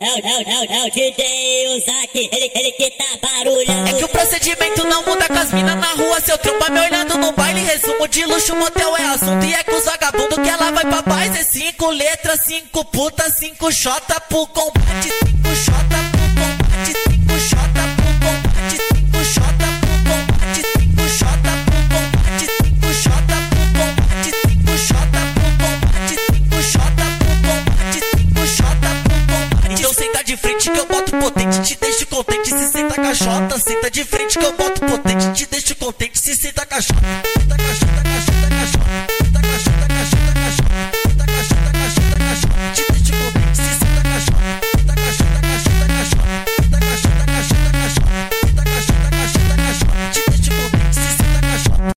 É o DJ Uzak, ele que tá barulhando. É que o procedimento não muda com as minas na rua. Seu tromba me olhando no baile, resumo de luxo, motel é assunto. E é com os vagabundos que ela vai pra paz. É 5 letras, 5 putas, 5 xota pro combate, 5 xota pro combate, 5 xota pro combate, 5 xota pro combate, 5 xota pro combate, 5 xota pro combate, 5 xota pro combate, 5 xota pro combate, 5 xota pro combate. Então senta de frente que eu boto potente, te deixo contente se senta caixota. Senta de frente que eu boto potente, te deixo contente se senta caixota. Senta caixota.